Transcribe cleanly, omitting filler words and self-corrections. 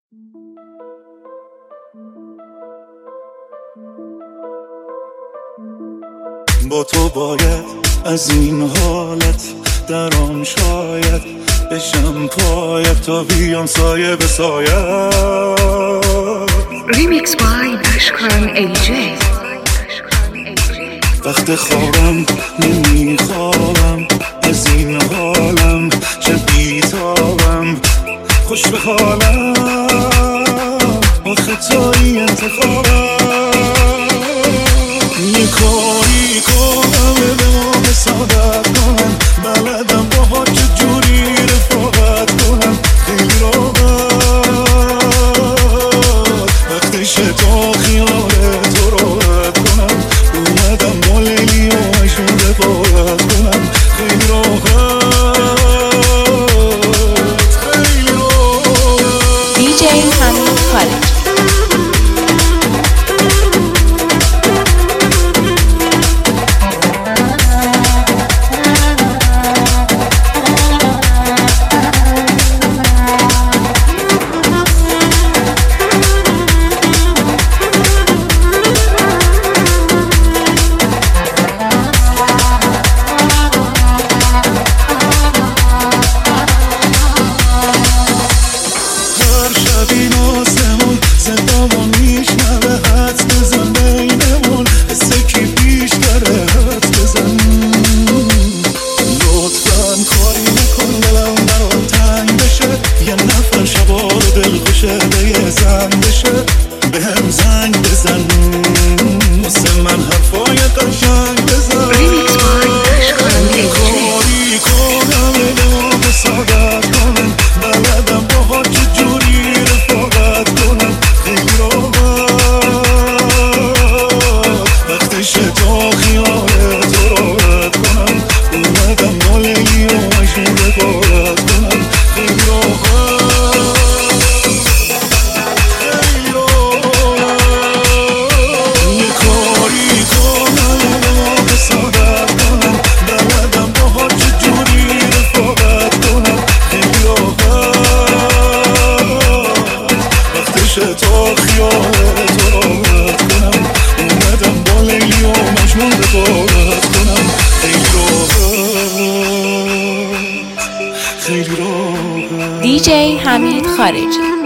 با تو باید از این حالت درام شاید بشم پایت تا بیام سایه به سایه. Remix by Ashkan AJ. وقت خوابم نمیخوابم از این حالم، چه بیتابم خوش به حالم، آخه توی انتخابم. یه کاری کنم به ما حسادت کنم، بلدم باها چجوری رفاقت کنم. خیلی راحت وقتش تا خیال تو راحت کنم، اومدم با لیلی و مجنون رفاقت کنم. خیلی راحت خیلی راحت. DJ حمید خارجی. بهم زنگ بزن واسه من حرفای قشنگ بزن. Remix by Ashkan AJ. کاری کنم به ما حسادت کنم، بلدم باها چجوری رفاقت کنم. خیلی راحت وقتش تا خیال تو راحت کنم، اومدم با لیلی و مجنون رفاقت کنم. خیلی راحت تا خیال تو راحت کنم، اومدم با لیلی و مجنون رفاقت کنم. خیلی راحت خیلی راحت. DJ حمید خارجی.